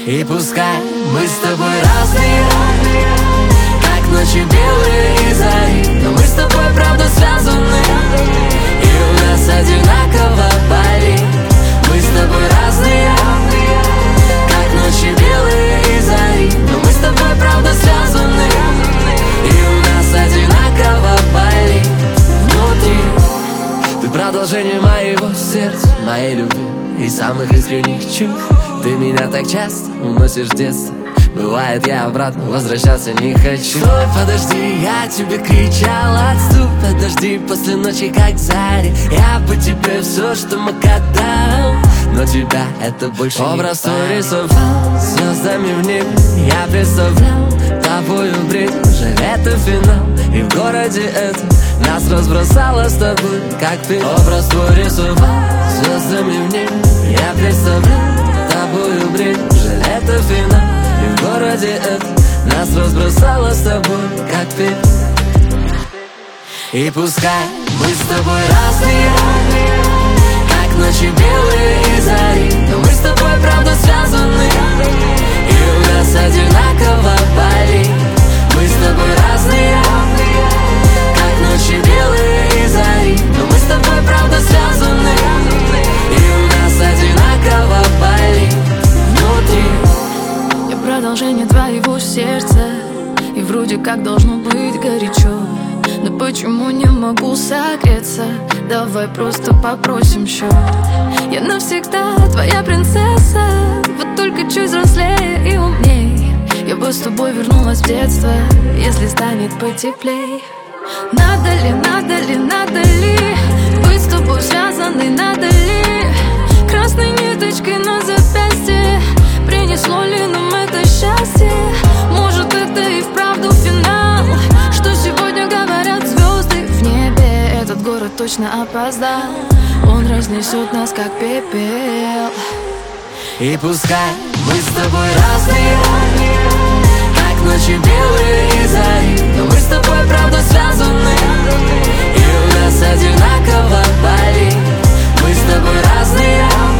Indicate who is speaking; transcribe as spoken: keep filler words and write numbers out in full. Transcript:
Speaker 1: И пускай мы с тобой разные, как ночи белые и зари, но мы с тобой правда связаны, и у нас одинаково болит. Мы с тобой разные, как ночи белые и зари, но мы с тобой правда связаны, и у нас одинаково болит внутри. Ты продолжение моего сердца, моей любви и самых искренних чувств. Ты меня так часто уносишь в детство. Бывает, я обратно возвращаться не хочу. Стой, подожди, я тебе кричал, отступ, подожди, после ночи как зари. Я по тебе все, что мог отдам, но тебя это больше не образ твой рисовал звездами в небе. Я представлял тобою бред, уже это финал, и в городе это нас разбросало с тобой, как ты. Образ твой рисовал звездами в небе. Я представлял тобою бред, уже это финал, и в городе это нас разбросало с тобой, как ты. И пускай мы с тобой разные, как ночи белые и зари, но мы с тобой правда связаны, и у нас одинаково болит. Мы с тобой разные, как ночи белые и зари, но мы с тобой правда связаны, и у нас одинаково болит внутри.
Speaker 2: Я продолжение твоего сердца, и вроде как должно быть горячо, но почему не могу согреться? Давай просто попросим счет. Я навсегда твоя принцесса, вот только чуть взрослее и умней. Я бы с тобой вернулась в детство, если станет потеплей. Надо ли, надо ли, надо ли быть с тобой связанной, надо ли красной ниточкой на запястье? Принесло ли нам это счастье? Может, это и вправду финал, что сегодня говорят звезды в небе. Этот город точно опоздал, он разнесет нас как пепел.
Speaker 1: И пускай мы с тобой разные, как ночи белые и зари, но мы с тобой правда связаны, и у нас одинаково болит. Мы с тобой разные,